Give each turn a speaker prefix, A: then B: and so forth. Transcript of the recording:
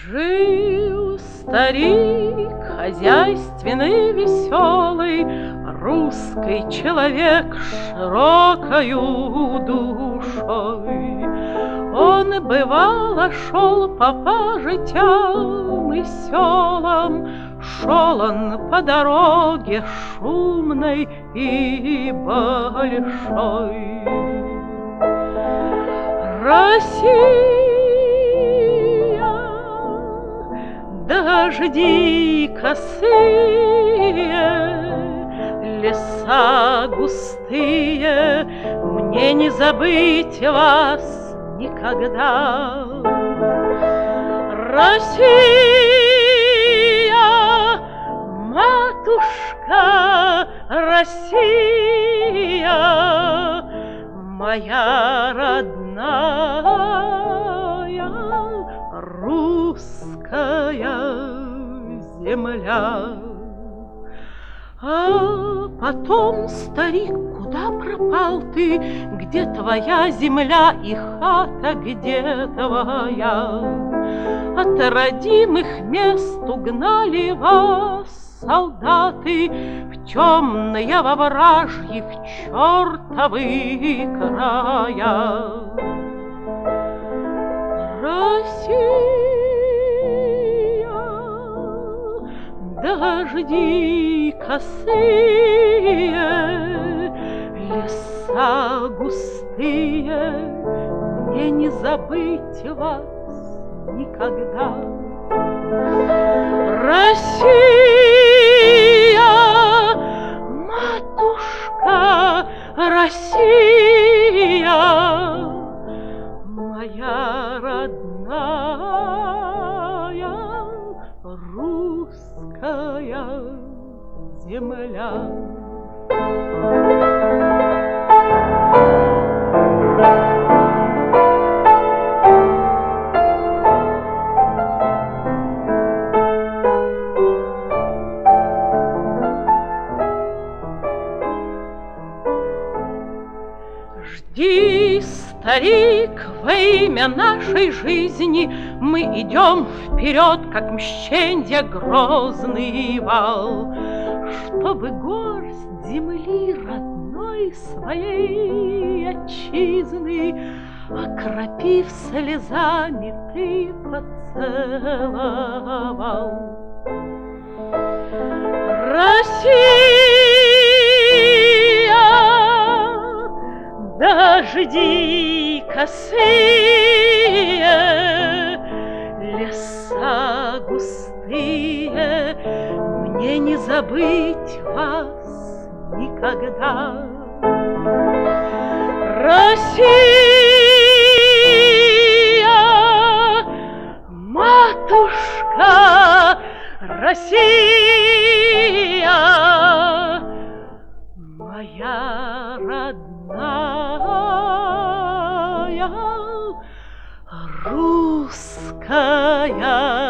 A: Жил старик, хозяйственный, веселый, русский человек с широкою душой. Он, бывало, шел по житям и селам, шел он по дороге шумной и большой. Россия, дожди косые, леса густые, мне не забыть вас никогда. Россия, матушка, Россия, моя родная русская земля. А потом, старик, куда пропал ты? Где твоя земля и хата, где твоя? От родимых мест угнали вас солдаты в темные, во вражьи, в чертовы края. Россия, дожди косые, леса густые, мне не забыть вас никогда. Россия, матушка, Россия, моя родная русская земля. Жди, старик, во имя нашей жизни мы идем вперед, как мщенья грозный вал, чтобы горсть земли родной своей отчизны, окропив слезами, ты поцеловал. Россия, дожди косые, леса густые, мне не забыть вас никогда. Россия, матушка, Россия, моя родная русская